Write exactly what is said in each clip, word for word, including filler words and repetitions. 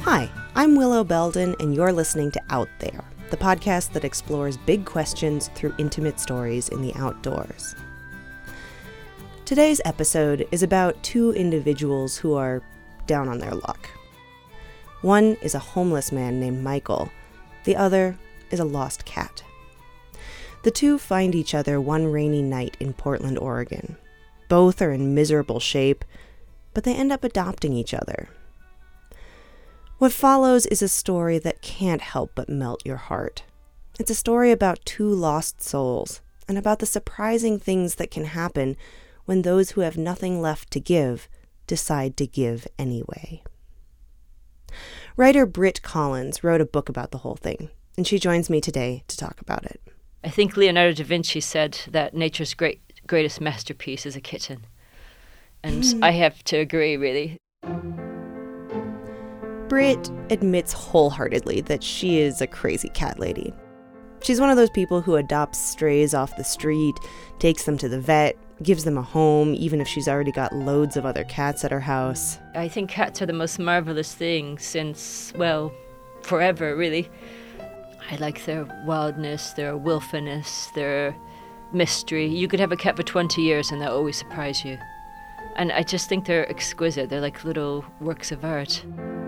Hi, I'm Willow Belden, and you're listening to Out There, the podcast that explores big questions through intimate stories in the outdoors. Today's episode is about two individuals who are down on their luck. One is a homeless man named Michael. The other is a lost cat. The two find each other one rainy night in Portland, Oregon. Both are in miserable shape, but they end up adopting each other. What follows is a story that can't help but melt your heart. It's a story about two lost souls, and about the surprising things that can happen when those who have nothing left to give decide to give anyway. Writer Britt Collins wrote a book about the whole thing, and she joins me today to talk about it. I think Leonardo da Vinci said that nature's great greatest masterpiece is a kitten. And mm. I have to agree, really. Britt admits wholeheartedly that she is a crazy cat lady. She's one of those people who adopts strays off the street, takes them to the vet, gives them a home, even if she's already got loads of other cats at her house. I think cats are the most marvelous thing since, well, forever, really. I like their wildness, their willfulness, their mystery. You could have a cat for twenty years and they'll always surprise you. And I just think they're exquisite. They're like little works of art.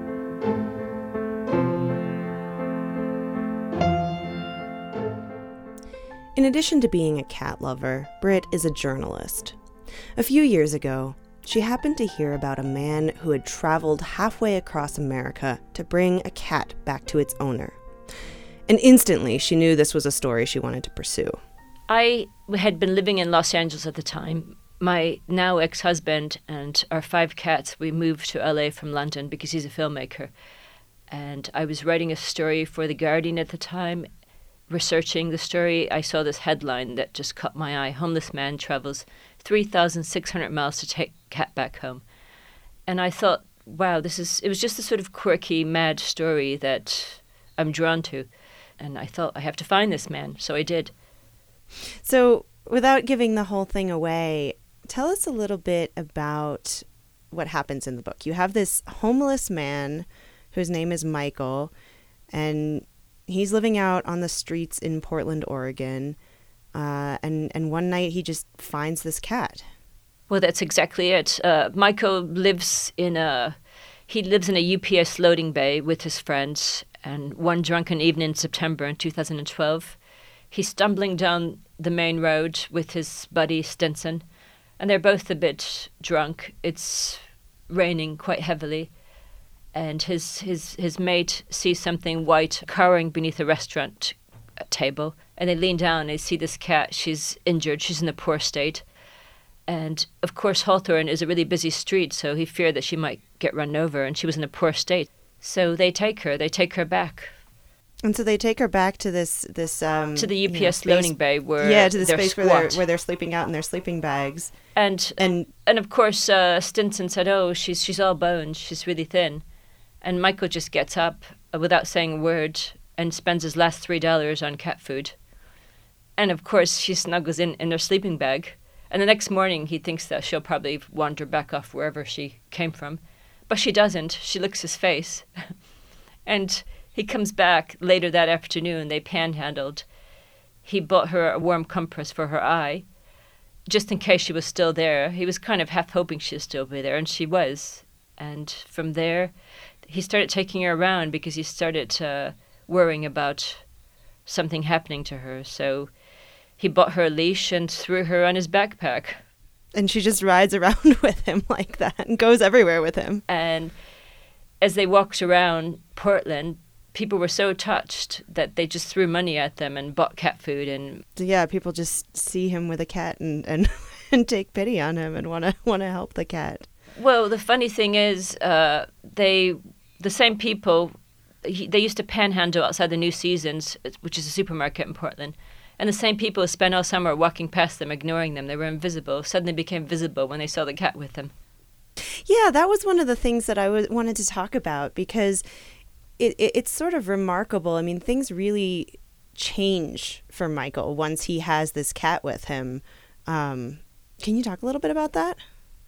In addition to being a cat lover, Britt is a journalist. A few years ago, she happened to hear about a man who had traveled halfway across America to bring a cat back to its owner. And instantly, she knew this was a story she wanted to pursue. I had been living in Los Angeles at the time. My now ex-husband and our five cats, we moved to L A from London because he's a filmmaker. And I was writing a story for The Guardian at the time. Researching the story, I saw this headline that just caught my eye. Homeless man travels three thousand six hundred miles to take cat back home. And I thought, wow, this is, it was just a sort of quirky, mad story that I'm drawn to. And I thought, I have to find this man. So I did. So without giving the whole thing away, tell us a little bit about what happens in the book. You have this homeless man whose name is Michael, and he's living out on the streets in Portland, Oregon, uh, and, and one night he just finds this cat. Well, that's exactly it. Uh, Michael lives in a he lives in a U P S loading bay with his friends, and one drunken evening in September in two thousand twelve, he's stumbling down the main road with his buddy Stinson, and they're both a bit drunk. It's raining quite heavily. And his, his his mate sees something white cowering beneath a restaurant table. And they lean down and they see this cat. She's injured. She's in a poor state. And, of course, Hawthorne is a really busy street, so he feared that she might get run over, and she was in a poor state. So they take her. They take her back. And so they take her back to this... this um, to the U P S you know, loading bay where Yeah, to the they're space squat. where they're, where they're sleeping out in their sleeping bags. And, and, and of course, uh, Stinson said, oh, she's she's all bones. She's really thin. And Michael just gets up uh, without saying a word and spends his last three dollars on cat food. And of course, she snuggles in in her sleeping bag. And the next morning, he thinks that she'll probably wander back off wherever she came from. But she doesn't. She licks his face. And he comes back later that afternoon. They panhandled. He bought her a warm compress for her eye, just in case she was still there. He was kind of half hoping she'd still be there, and she was. And from there, he started taking her around because he started uh, worrying about something happening to her. So he bought her a leash and threw her on his backpack. And she just rides around with him like that and goes everywhere with him. And as they walked around Portland, people were so touched that they just threw money at them and bought cat food. And yeah, people just see him with a cat and, and, and take pity on him and want to want to help the cat. Well, the funny thing is, uh, they the same people, he, they used to panhandle outside the New Seasons, which is a supermarket in Portland. And the same people who spent all summer walking past them, ignoring them. They were invisible, suddenly became visible when they saw the cat with them. Yeah, that was one of the things that I was, wanted to talk about, because it, it it's sort of remarkable. I mean, things really change for Michael once he has this cat with him. Um, can you talk a little bit about that?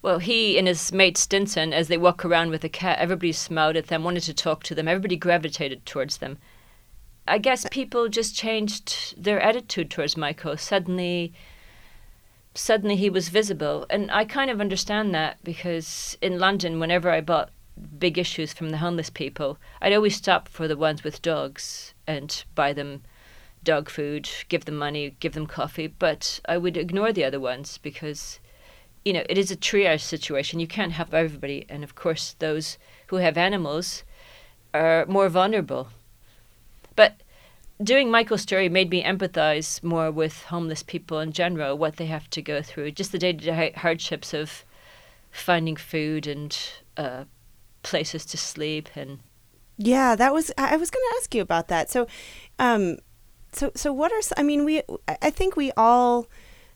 Well, he and his mate Stinson, as they walk around with the cat, everybody smiled at them, wanted to talk to them. Everybody gravitated towards them. I guess people just changed their attitude towards Michael. Suddenly, suddenly he was visible. And I kind of understand that, because in London, whenever I bought big issues from the homeless people, I'd always stop for the ones with dogs and buy them dog food, give them money, give them coffee. But I would ignore the other ones because, you know, it is a triage situation. You can't have everybody. And of course, those who have animals are more vulnerable. But doing Michael's story made me empathize more with homeless people in general, what they have to go through, just the day-to-day hardships of finding food and uh, places to sleep. And yeah, that was, I was going to ask you about that. So, um, so, so what are, I mean, we, I think we all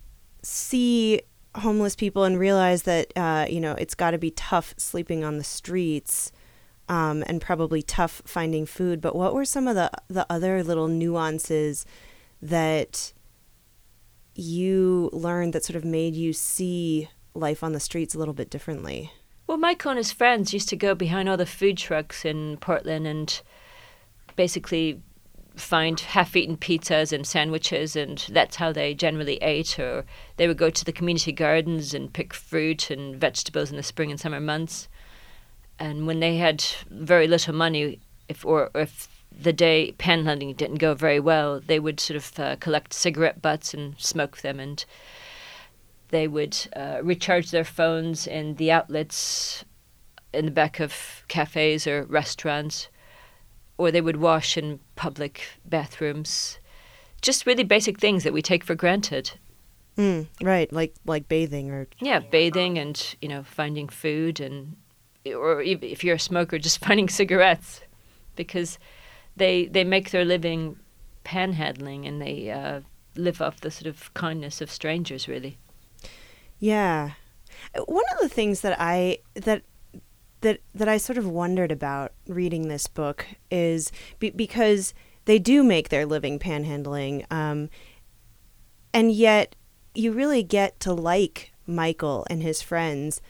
see homeless people and realize that, uh, you know, it's got to be tough sleeping on the streets. Um, and probably tough finding food. But what were some of the, the other little nuances that you learned that sort of made you see life on the streets a little bit differently? Well, Michael and his friends used to go behind all the food trucks in Portland and basically find half-eaten pizzas and sandwiches, and that's how they generally ate. Or they would go to the community gardens and pick fruit and vegetables in the spring and summer months. And when they had very little money, if or, or if the day panhandling didn't go very well, they would sort of uh, collect cigarette butts and smoke them, and they would uh, recharge their phones in the outlets in the back of cafes or restaurants, or they would wash in public bathrooms. Just really basic things that we take for granted. Mm, right, like like bathing or yeah, bathing and, you know, finding food, and or if you're a smoker, just finding cigarettes, because they they make their living panhandling, and they uh, live off the sort of kindness of strangers, really. Yeah. One of the things that I that that that I sort of wondered about reading this book is be, because they do make their living panhandling, um, and yet you really get to like Michael and his friends.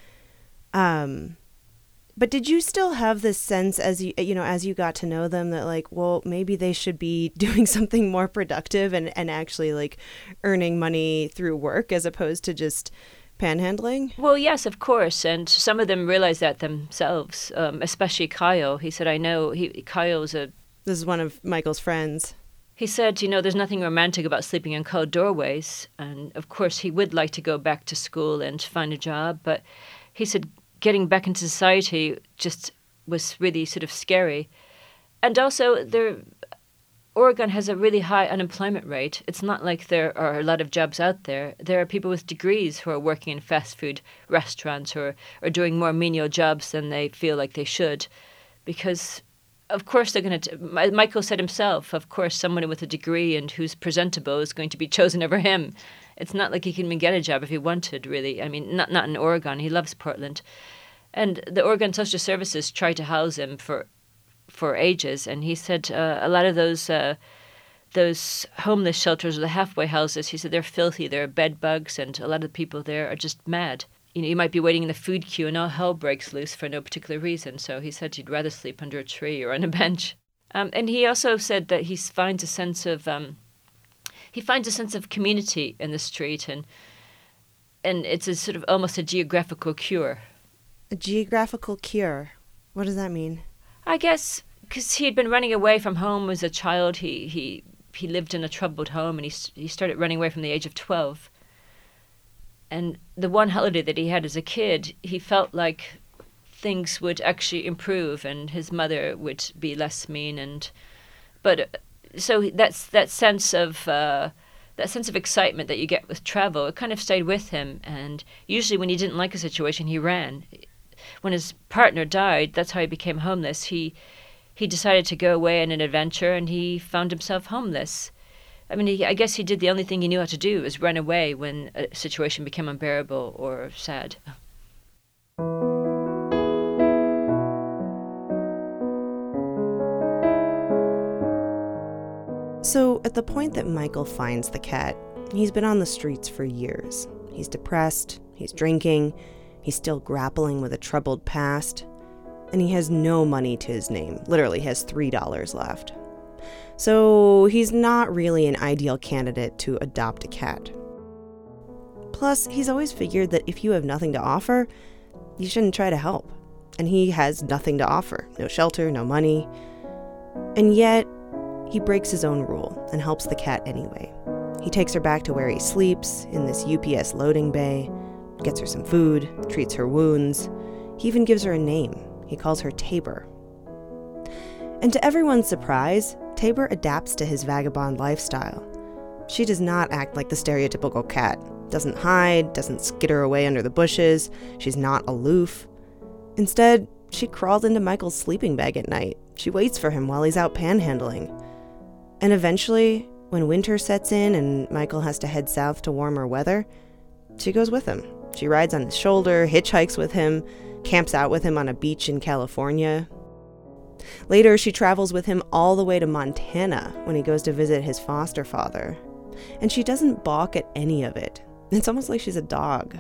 Um, But did you still have this sense as you, you know, as you got to know them that like, well, maybe they should be doing something more productive and, and actually like earning money through work as opposed to just panhandling? Well, yes, of course. And some of them realized that themselves, um, especially Kyle. He said, I know he Kyle's a... This is one of Michael's friends. He said, you know, there's nothing romantic about sleeping in cold doorways. And of course, he would like to go back to school and find a job. But he said, getting back into society just was really sort of scary. And also, there, Oregon has a really high unemployment rate. It's not like there are a lot of jobs out there. There are people with degrees who are working in fast food restaurants or, or doing more menial jobs than they feel like they should. Because, of course, they're going to... Michael said himself, of course, someone with a degree and who's presentable is going to be chosen over him. It's not like he can even get a job if he wanted, really. I mean, not not in Oregon. He loves Portland. And the Oregon Social Services tried to house him for for ages. And he said uh, a lot of those uh, those homeless shelters or the halfway houses, he said they're filthy. There are bed bugs, and a lot of the people there are just mad. You know, you might be waiting in the food queue and all hell breaks loose for no particular reason. So he said he'd rather sleep under a tree or on a bench. Um, and he also said that he finds a sense of... Um, He finds a sense of community in the street, and and it's a sort of almost a geographical cure. A geographical cure? What does that mean? I guess because he had been running away from home as a child. He he, he lived in a troubled home, and he he started running away from the age of twelve. And the one holiday that he had as a kid, he felt like things would actually improve, and his mother would be less mean, and but. So that's that sense of uh, that sense of excitement that you get with travel. It kind of stayed with him, and usually when he didn't like a situation, he ran. When his partner died, that's how he became homeless. He he decided to go away on an adventure, and he found himself homeless. I mean, he, I guess he did the only thing he knew how to do, was run away when a situation became unbearable or sad. So at the point that Michael finds the cat, he's been on the streets for years. He's depressed, he's drinking, He's still grappling with a troubled past. And he has no money to his name. Literally has three dollars left. So he's not really an ideal candidate to adopt a cat. Plus, he's always figured that if you have nothing to offer, you shouldn't try to help. And he has nothing to offer. No shelter, no money. And yet, he breaks his own rule and helps the cat anyway. He takes her back to where he sleeps, in this U P S loading bay, gets her some food, treats her wounds. He even gives her a name. He calls her Tabor. And to everyone's surprise, Tabor adapts to his vagabond lifestyle. She does not act like the stereotypical cat. Doesn't hide, doesn't skitter away under the bushes. She's not aloof. Instead, she crawls into Michael's sleeping bag at night. She waits for him while he's out panhandling. And eventually, when winter sets in and Michael has to head south to warmer weather, she goes with him. She rides on his shoulder, hitchhikes with him, camps out with him on a beach in California. Later, she travels with him all the way to Montana when he goes to visit his foster father. And she doesn't balk at any of it. It's almost like she's a dog.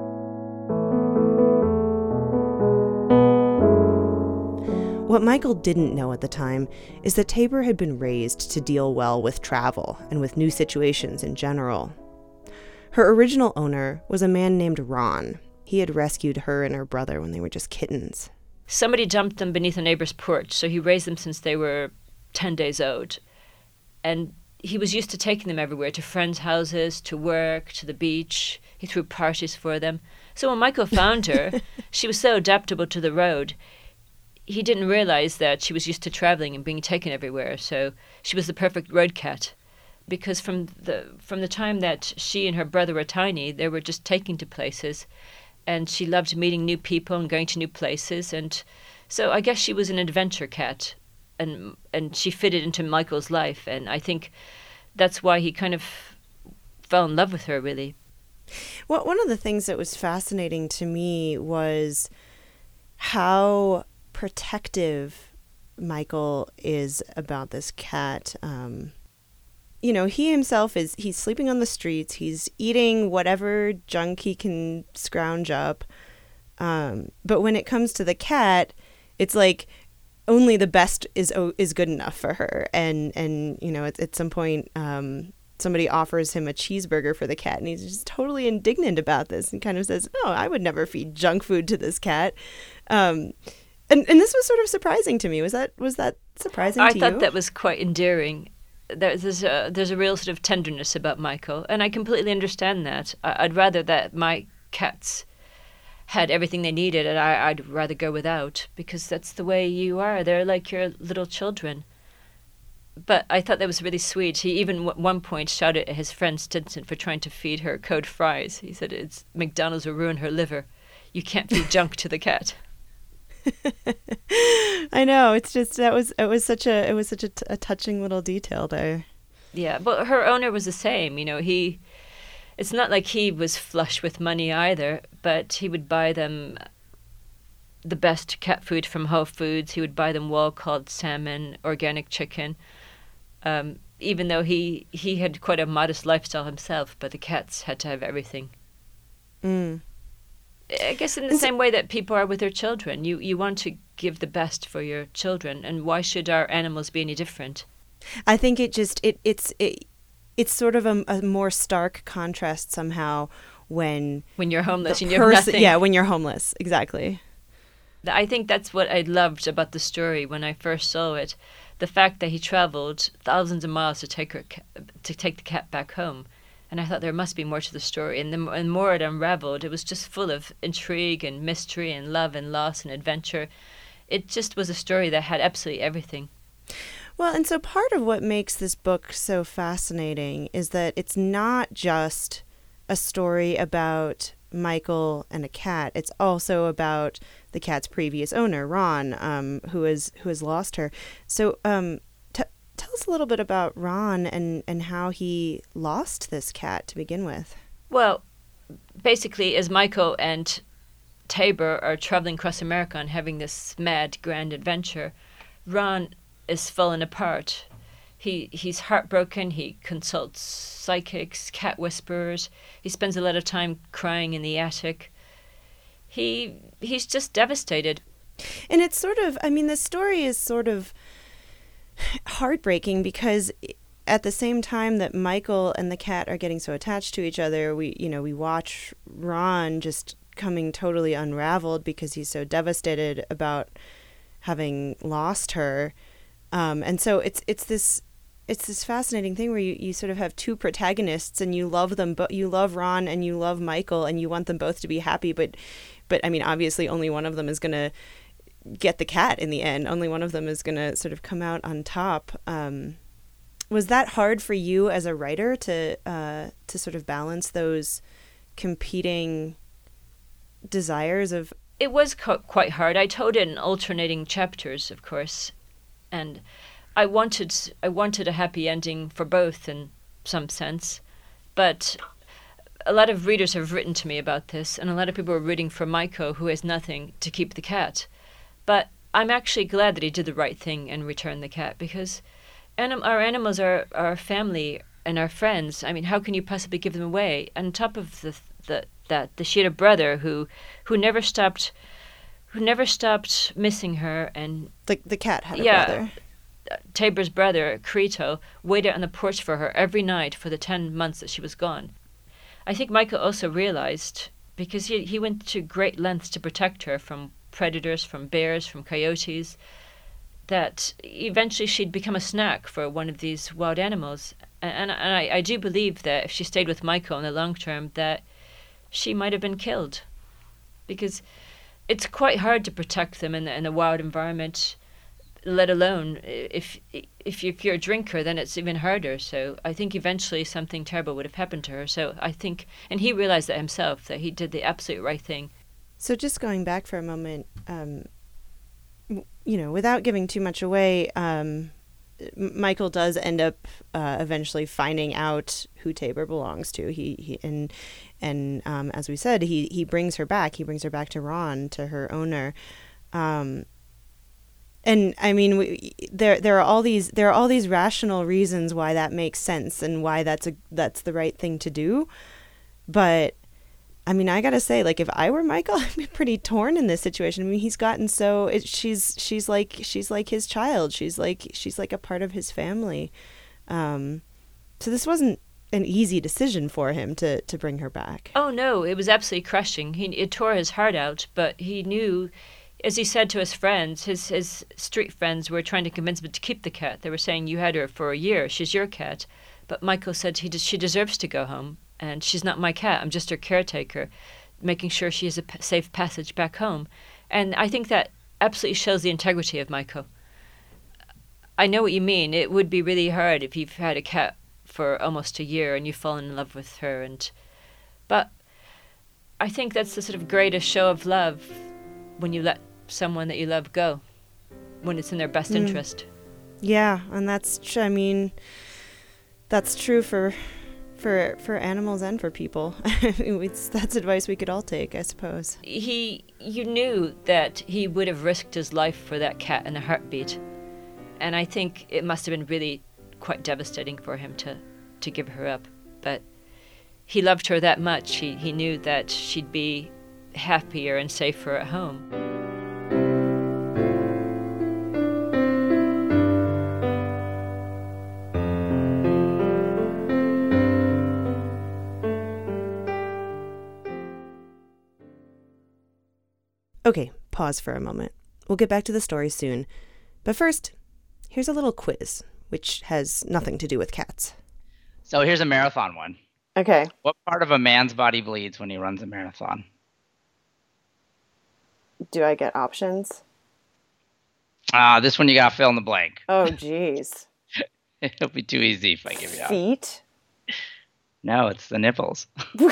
What Michael didn't know at the time is that Tabor had been raised to deal well with travel and with new situations in general. Her original owner was a man named Ron. He had rescued her and her brother when they were just kittens. Somebody dumped them beneath a neighbor's porch, so he raised them since they were ten days old. And he was used to taking them everywhere, to friends' houses, to work, to the beach. He threw parties for them. So when Michael found her, she was so adaptable to the road. He didn't realize that she was used to traveling and being taken everywhere, so she was the perfect road cat. Because from the from the time that she and her brother were tiny, they were just taken to places. And she loved meeting new people and going to new places. And so I guess she was an adventure cat. And and she fitted into Michael's life. And I think that's why he kind of fell in love with her, really. Well, one of the things that was fascinating to me was how protective Michael is about this cat. Um, you know, he himself is, he's sleeping on the streets. He's eating whatever junk he can scrounge up. Um, but when it comes to the cat, it's like only the best is is good enough for her. And, and you know, at, at some point, um, somebody offers him a cheeseburger for the cat, and he's just totally indignant about this and kind of says, no, I would never feed junk food to this cat. Um, and, and this was sort of surprising to me. Was that was that surprising I to you? I thought that was quite endearing. There's a, there's a real sort of tenderness about Michael, and I completely understand that. I'd rather that my cats had everything they needed, and I, I'd rather go without, because that's the way you are. They're like your little children. But I thought that was really sweet. He even at one point shouted at his friend Stinson for trying to feed her cold fries. He said, "It's McDonald's will ruin her liver. You can't feed junk to the cat." I know. It's just that was it was such a it was such a, t- a touching little detail there. Yeah, but her owner was the same. You know, he. It's not like he was flush with money either, but he would buy them the best cat food from Whole Foods. He would buy them wild-caught salmon, organic chicken. Um, even though he he had quite a modest lifestyle himself, but the cats had to have everything. Mm. I guess in the same way that people are with their children. You you want to give the best for your children, and why should our animals be any different? I think it just it it's it, it's sort of a, a more stark contrast somehow when when you're homeless and you pers- have nothing. Yeah, when you're homeless, exactly. I think that's what I loved about the story when I first saw it, the fact that he traveled thousands of miles to take her to take the cat back home. And I thought there must be more to the story. And the and more it unraveled, it was just full of intrigue and mystery and love and loss and adventure. It just was a story that had absolutely everything. Well, and so part of what makes this book so fascinating is that it's not just a story about Michael and a cat. It's also about the cat's previous owner, Ron, um, who has who has lost her. So um, t- tell us a little bit about Ron and, and how he lost this cat to begin with. Well, basically, as Michael and Tabor are traveling across America and having this mad, grand adventure, Ron is falling apart. He he's heartbroken. He consults psychics, cat whisperers. He spends a lot of time crying in the attic. he he's just devastated. And it's sort of, I mean, the story is sort of heartbreaking because at the same time that Michael and the cat are getting so attached to each other, we, you know, we watch Ron just coming totally unraveled because he's so devastated about having lost her. Um, and so it's it's this it's this fascinating thing where you, you sort of have two protagonists and you love them, but you love Ron and you love Michael and you want them both to be happy. But, but I mean, obviously only one of them is going to get the cat in the end. Only one of them is going to sort of come out on top. Um, was that hard for you as a writer to uh, to sort of balance those competing desires of? It was co- quite hard. I told it in alternating chapters, of course, and I wanted I wanted a happy ending for both in some sense, but a lot of readers have written to me about this, and a lot of people are rooting for Maiko, who has nothing, to keep the cat. But I'm actually glad that he did the right thing and returned the cat, because anim- our animals are our family and our friends. I mean, how can you possibly give them away? On top of the, the that, the she had a brother who who never stopped who never stopped missing her, and the the cat had a yeah, brother. Tabor's brother, Krito, waited on the porch for her every night for the ten months that she was gone. I think Michael also realized, because he he went to great lengths to protect her from predators, from bears, from coyotes, that eventually she'd become a snack for one of these wild animals. And, and I, I do believe that if she stayed with Michael in the long term, that she might have been killed. Because it's quite hard to protect them in the, in the wild environment, let alone if, if if you're a drinker, then it's even harder. So I think eventually something terrible would have happened to her. So I think, and he realized that himself, that he did the absolute right thing. So just going back for a moment, um, w- you know, without giving too much away, um, Michael does end up uh, eventually finding out who Tabor belongs to. He, he and and um, as we said, he he brings her back. He brings her back to Ron, to her owner. Um, and I mean, we, there there are all these there are all these rational reasons why that makes sense and why that's a that's the right thing to do. But I mean, I gotta say, like, if I were Michael, I'd be pretty torn in this situation. I mean, he's gotten so it, she's she's like she's like his child. She's like she's like a part of his family. Um, so this wasn't an easy decision for him to to bring her back. Oh no, it was absolutely crushing. He it tore his heart out, but he knew, as he said to his friends, his his street friends were trying to convince him to keep the cat. They were saying, "You had her for a year. She's your cat." But Michael said he she deserves to go home. And she's not my cat. I'm just her caretaker, making sure she has a p- safe passage back home. And I think that absolutely shows the integrity of Michael. I know what you mean. It would be really hard if you've had a cat for almost a year and you've fallen in love with her. And but I think that's the sort of greatest show of love, when you let someone that you love go, when it's in their best mm. interest. Yeah, and that's tr- I mean, that's true for. For for animals and for people. it's, that's advice we could all take, I suppose. He, you knew that he would have risked his life for that cat in a heartbeat. And I think it must have been really quite devastating for him to, to give her up. But he loved her that much. He, he knew that she'd be happier and safer at home. Okay, pause for a moment. We'll get back to the story soon. But first, here's a little quiz, which has nothing to do with cats. So here's a marathon one. Okay. What part of a man's body bleeds when he runs a marathon? Do I get options? Ah, uh, this one you gotta fill in the blank. Oh, jeez. It'll be too easy if I give you options. Feet? No, it's the nipples.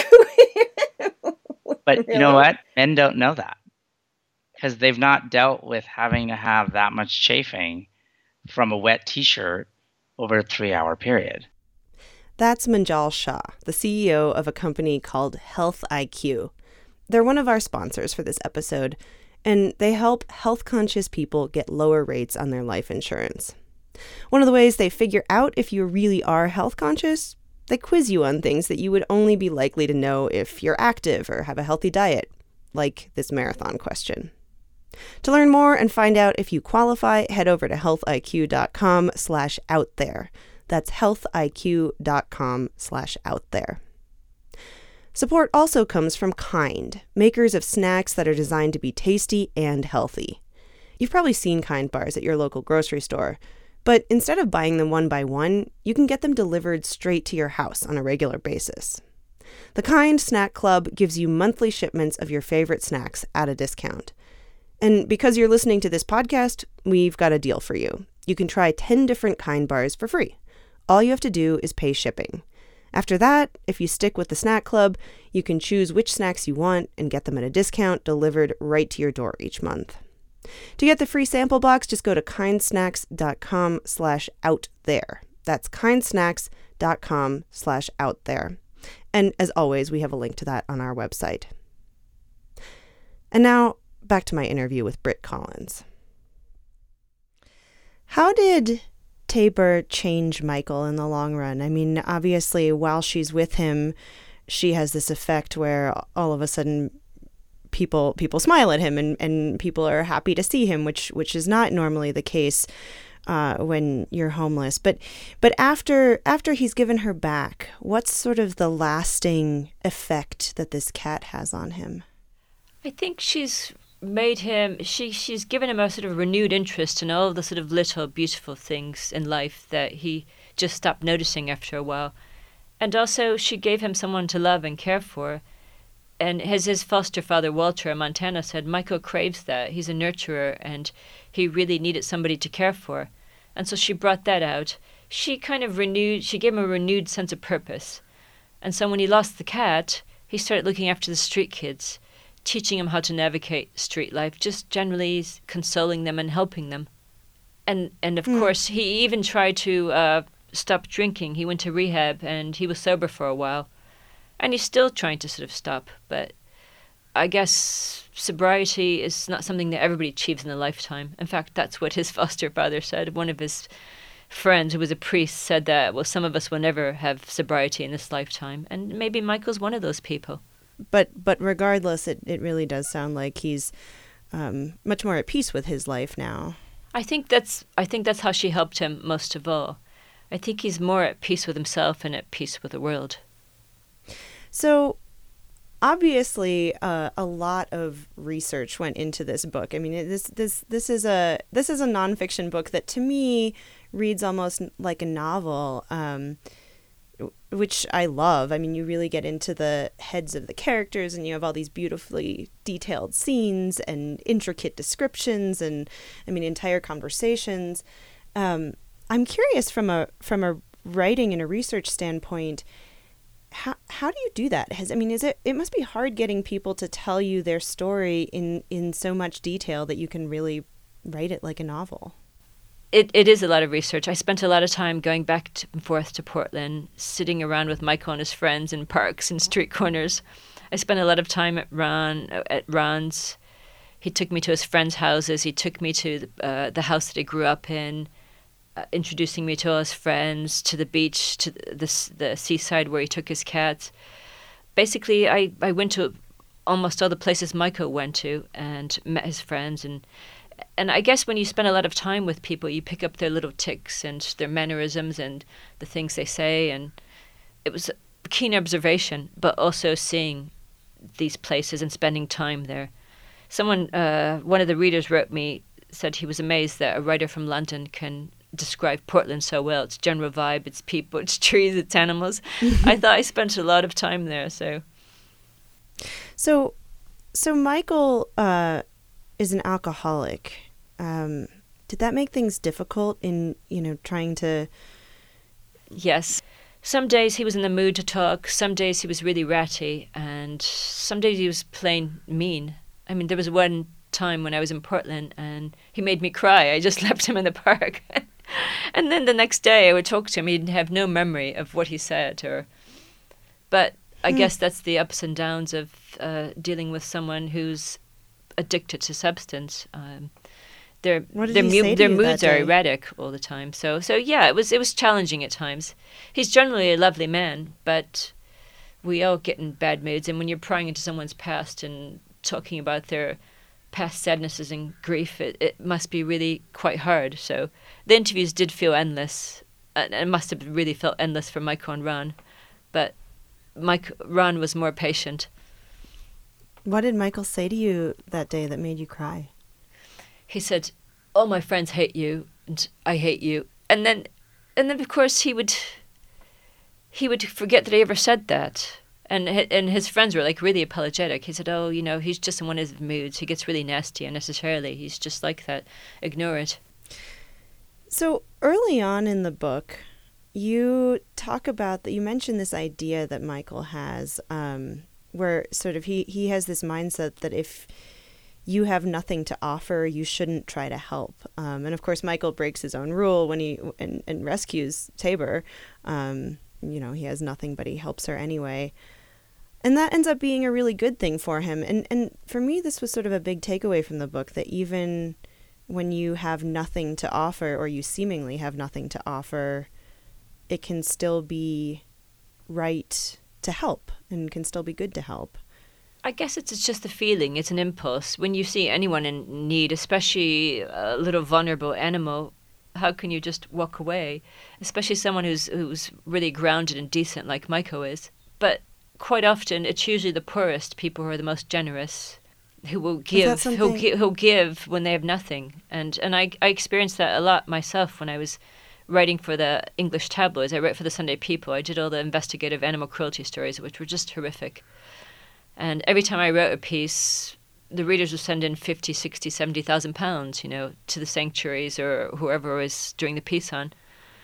But really? You know what? Men don't know that. Because they've not dealt with having to have that much chafing from a wet t-shirt over a three-hour period. That's Manjal Shah, the C E O of a company called Health I Q. They're one of our sponsors for this episode, and they help health-conscious people get lower rates on their life insurance. One of the ways they figure out if you really are health-conscious, they quiz you on things that you would only be likely to know if you're active or have a healthy diet. like this marathon question. To learn more and find out if you qualify, head over to healthiq.com slash out there. That's healthiq.com slash out there. Support also comes from Kind, makers of snacks that are designed to be tasty and healthy. You've probably seen Kind bars at your local grocery store, but instead of buying them one by one, you can get them delivered straight to your house on a regular basis. The Kind Snack Club gives you monthly shipments of your favorite snacks at a discount. And because you're listening to this podcast, we've got a deal for you. You can try ten different Kind bars for free. All you have to do is pay shipping. After that, if you stick with the Snack Club, you can choose which snacks you want and get them at a discount delivered right to your door each month. To get the free sample box, just go to kindsnacks.com slash out there. That's kindsnacks.com slash out there. And as always, we have a link to that on our website. And now, back to my interview with Britt Collins. How did Tabor change Michael in the long run? I mean, obviously, while she's with him, she has this effect where all of a sudden people people smile at him and, and people are happy to see him, which which is not normally the case uh, when you're homeless. But but after after he's given her back, what's sort of the lasting effect that this cat has on him? I think she's made him, she she's given him a sort of renewed interest in all the sort of little beautiful things in life that he just stopped noticing after a while. And also she gave him someone to love and care for. And as his foster father, Walter in Montana, said, Michael craves that. He's a nurturer and he really needed somebody to care for. And so she brought that out. She kind of renewed, she gave him a renewed sense of purpose. And so when he lost the cat, he started looking after the street kids, teaching them how to navigate street life, just generally consoling them and helping them. And and of mm. course, he even tried to uh, stop drinking. He went to rehab and he was sober for a while. And he's still trying to sort of stop. But I guess sobriety is not something that everybody achieves in a lifetime. In fact, that's what his foster father said. One of his friends who was a priest said that, well, some of us will never have sobriety in this lifetime. And maybe Michael's one of those people. But but regardless, it, it really does sound like he's um, much more at peace with his life now. I think that's I think that's how she helped him most of all. I think he's more at peace with himself and at peace with the world. So, obviously, uh, a lot of research went into this book. I mean, this this this is a this is a nonfiction book that to me reads almost like a novel. Um, which I love. I mean, you really get into the heads of the characters and you have all these beautifully detailed scenes and intricate descriptions and, I mean, entire conversations. Um, I'm curious from a from a writing and a research standpoint, how how do you do that? Has I mean, is it it must be hard getting people to tell you their story in, in so much detail that you can really write it like a novel? It it is a lot of research. I spent a lot of time going back and forth to Portland, sitting around with Michael and his friends in parks and street corners. I spent a lot of time at Ron at Ron's. He took me to his friends' houses. He took me to the, uh, the house that he grew up in, uh, introducing me to all his friends, to the beach, to the the, the seaside where he took his cats. Basically, I, I went to almost all the places Michael went to and met his friends. And And I guess when you spend a lot of time with people, you pick up their little tics and their mannerisms and the things they say. And it was a keen observation, but also seeing these places and spending time there. Someone, uh, one of the readers wrote me, said he was amazed that a writer from London can describe Portland so well. It's general vibe, it's people, it's trees, it's animals. I thought I spent a lot of time there. So, so, so Michael uh, is an alcoholic. Um, did that make things difficult in, you know, trying to... Yes. Some days he was in the mood to talk. Some days he was really ratty. And some days he was plain mean. I mean, there was one time when I was in Portland and he made me cry. I just left him in the park. And then the next day I would talk to him. He'd have no memory of what he said. Or, But I mm. guess that's the ups and downs of uh, dealing with someone who's addicted to substance. Um, their their, mu- their moods are erratic all the time. So so yeah, it was it was challenging at times. He's generally a lovely man, but we all get in bad moods. And when you're prying into someone's past and talking about their past sadnesses and grief, it, it must be really quite hard. So the interviews did feel endless, and it must have really felt endless for Michael and Ron. But Mike, Ron was more patient. What did Michael say to you that day that made you cry? He said, all my friends hate you, and I hate you. And then, and then of course, he would, he would forget that he ever said that. And and his friends were like really apologetic. He said, oh, you know, he's just in one of his moods. He gets really nasty unnecessarily. He's just like that. Ignore it. So early on in the book, you talk about that. You mentioned this idea that Michael has, um, where sort of he, he has this mindset that if you have nothing to offer, you shouldn't try to help. Um, and of course, Michael breaks his own rule when he and, and rescues Tabor. Um, you know, he has nothing, but he helps her anyway. And that ends up being a really good thing for him. And and for me, this was sort of a big takeaway from the book, that even when you have nothing to offer, or you seemingly have nothing to offer, it can still be right to help and can still be good to help. I guess it's, it's just a feeling. It's an impulse. When you see anyone in need, especially a little vulnerable animal, how can you just walk away? Especially someone who's who's really grounded and decent like Michael is. But quite often, it's usually the poorest people who are the most generous, who will give, who'll, gi- who'll give when they have nothing. And and I, I experienced that a lot myself when I was writing for the English tabloids. I wrote for the Sunday People. I did all the investigative animal cruelty stories, which were just horrific. And every time I wrote a piece, the readers would send in fifty, sixty, seventy thousand pounds, you know, to the sanctuaries or whoever was doing the piece on.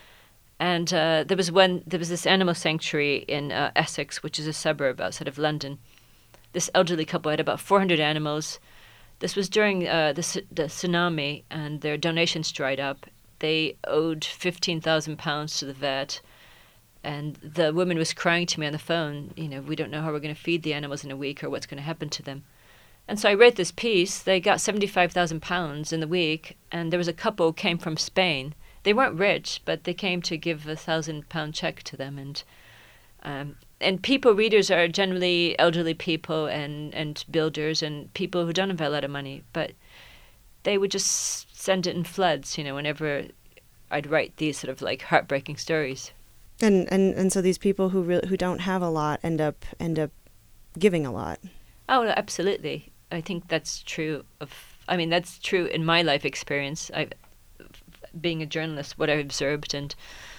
And uh, there was one, there was this animal sanctuary in uh, Essex, which is a suburb outside of London. This elderly couple had about four hundred animals. This was during uh, the, the tsunami, and their donations dried up. They owed fifteen thousand pounds to the vet. And the woman was crying to me on the phone, you know, we don't know how we're going to feed the animals in a week or what's going to happen to them. And so I wrote this piece. They got seventy-five thousand pounds in the week, and there was a couple who came from Spain. They weren't rich, but they came to give a thousand pound check to them. And um, and people, readers are generally elderly people and, and builders and people who don't have a lot of money. But they would just send it in floods, you know, whenever I'd write these sort of like heartbreaking stories. And and, and so these people who re- who don't have a lot end up end up giving a lot. Oh, absolutely. I think that's true of, I mean, that's true in my life experience. I, being a journalist, what I've observed, and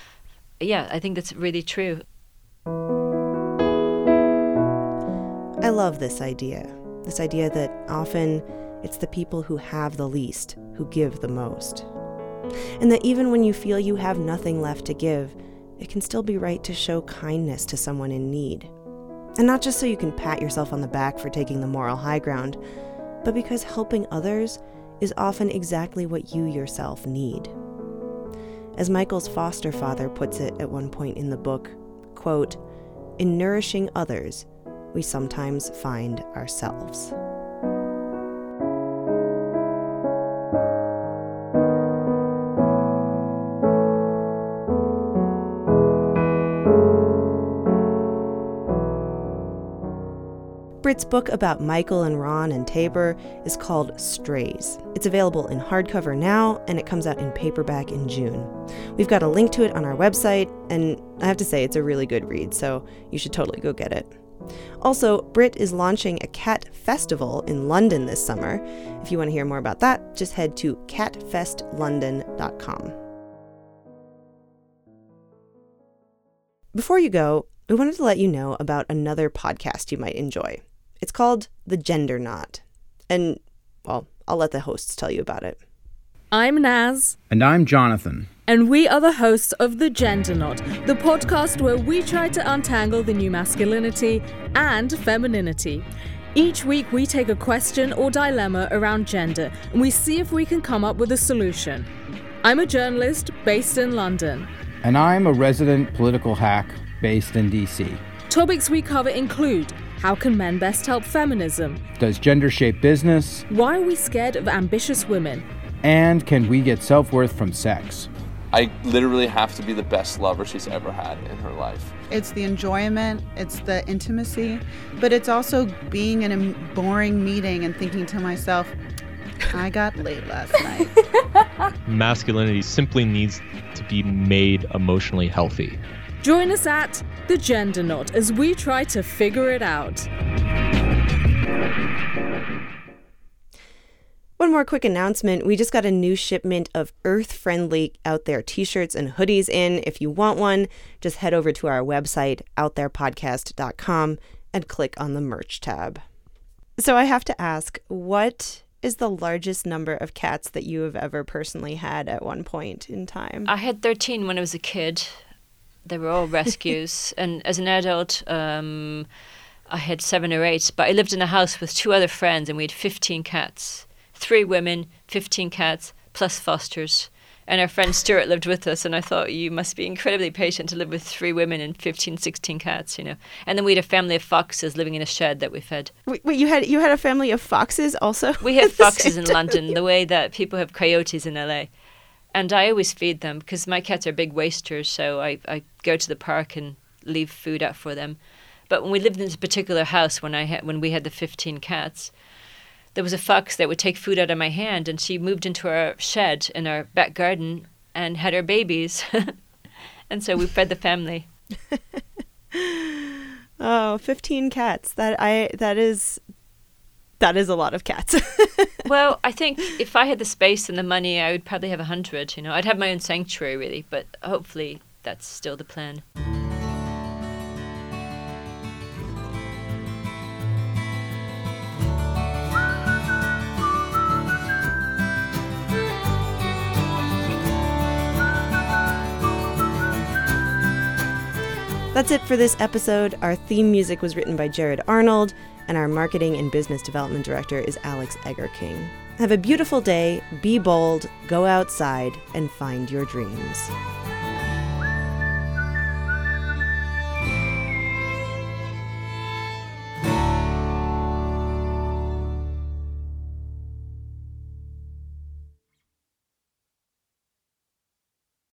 yeah, I think that's really true. I love this idea. This idea that often it's the people who have the least who give the most. And that even when you feel you have nothing left to give, it can still be right to show kindness to someone in need. And not just so you can pat yourself on the back for taking the moral high ground, but because helping others is often exactly what you yourself need. As Michael's foster father puts it at one point in the book, quote, "In nourishing others, we sometimes find ourselves." Britt's book about Michael and Ron and Tabor is called Strays. It's available in hardcover now, and it comes out in paperback in June. We've got a link to it on our website, and I have to say it's a really good read, so you should totally go get it. Also, Britt is launching a cat festival in London this summer. If you want to hear more about that, just head to cat fest london dot com. Before you go, we wanted to let you know about another podcast you might enjoy. It's called The Gender Knot. And, well, I'll let the hosts tell you about it. I'm Naz. And I'm Jonathan. And we are the hosts of The Gender Knot, the podcast where we try to untangle the new masculinity and femininity. Each week we take a question or dilemma around gender, and we see if we can come up with a solution. I'm a journalist based in London. And I'm a resident political hack based in D C. Topics we cover include: how can men best help feminism? Does gender shape business? Why are we scared of ambitious women? And can we get self-worth from sex? I literally have to be the best lover she's ever had in her life. It's the enjoyment, it's the intimacy, but it's also being in a boring meeting and thinking to myself, I got laid last night. Masculinity simply needs to be made emotionally healthy. Join us at The Gender Knot as we try to figure it out. One more quick announcement. We just got a new shipment of earth-friendly Out There t-shirts and hoodies in. If you want one, just head over to our website, out there podcast dot com, and click on the merch tab. So I have to ask, what is the largest number of cats that you have ever personally had at one point in time? I had thirteen when I was a kid. They were all rescues. And as an adult, um, I had seven or eight. But I lived in a house with two other friends, and we had fifteen cats. Three women, fifteen cats, plus fosters. And our friend Stuart lived with us, and I thought, you must be incredibly patient to live with three women and fifteen, sixteen cats, you know. And then we had a family of foxes living in a shed that we fed. Wait, wait you had you had a family of foxes also? We have foxes in London, the way that people have coyotes in L A. And I always feed them, because my cats are big wasters, so I, I go to the park and leave food out for them. But when we lived in this particular house, when I had, when we had the fifteen cats, there was a fox that would take food out of my hand, and she moved into our shed in our back garden and had her babies. And so we fed the family. Oh, fifteen cats. That I that is that is a lot of cats. Well, I think if I had the space and the money, I would probably have a hundred, you know. I'd have my own sanctuary, really, but hopefully that's still the plan. That's it for this episode. Our theme music was written by Jared Arnold, and our marketing and business development director is Alex Eggerking. Have a beautiful day, be bold, go outside, and find your dreams.